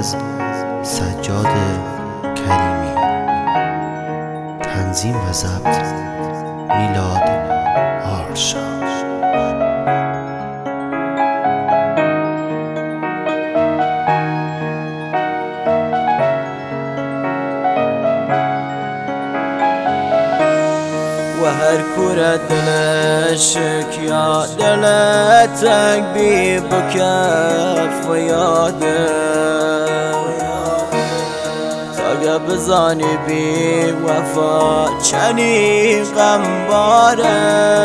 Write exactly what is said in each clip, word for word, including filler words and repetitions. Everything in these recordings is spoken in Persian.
از سجاد کریمی. تنظیم و ضبط میلاد آرشا. و هر کور دلشک یا دلتک بی بکف و یاده تا بزانی بی وفا چنی غم باره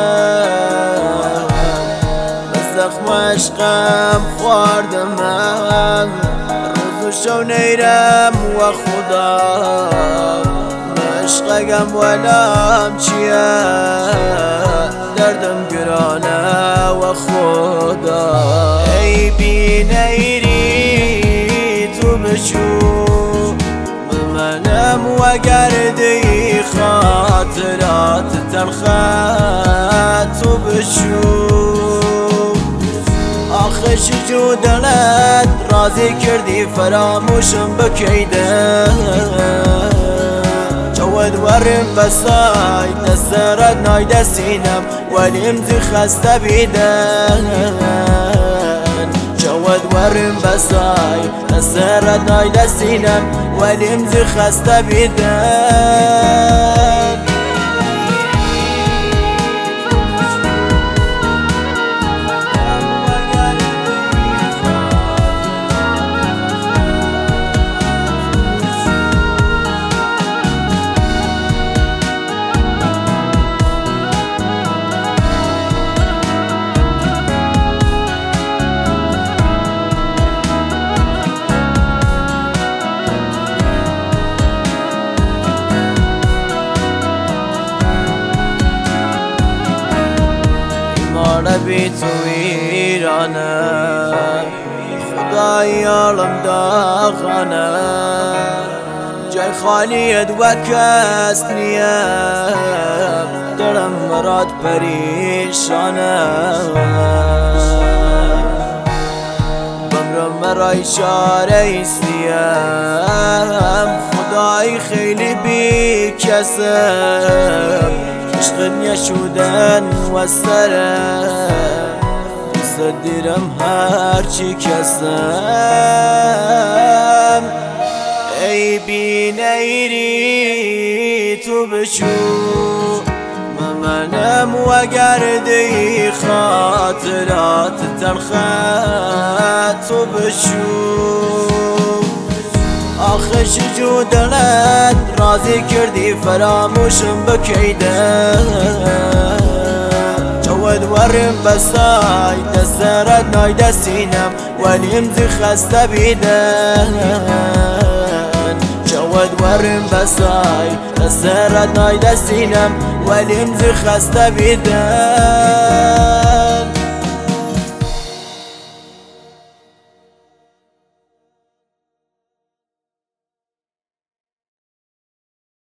زخم عشقم خوردم من روز و شو نیرم و خدا عشقم ولام چیه دردم گرانه و خدا ای بی نیری تو بشو منم و گردی خاطرات تلخه تو بشو آخه شجو دلت راضی کردی فراموشم بکیده جود ورم بسای دسترد نای دستینم ولی امزی خسته بیدن جود ورم بسای دسترد نای دستینم ولی امزی خسته بیدن بی تو ایرانه خدای عالم داغانه جای خالیت و کس نیم دلم مراد پریشانه بمرم مرای شاره ایستیم خدای خیلی بی کسم عشق نشودن و سرم دوست دیرم هرچی کسم ای بی نیری تو بشو منم و گردی خاطرات تلخه تو بشو آخه شجو دلت راضی کردی فراموشم بکیده جود ورم بسای دسترد نای دستینم ولی امزی خسته بیدن جود ورم بسای دسترد نای دستینم ولی امزی خسته بیدن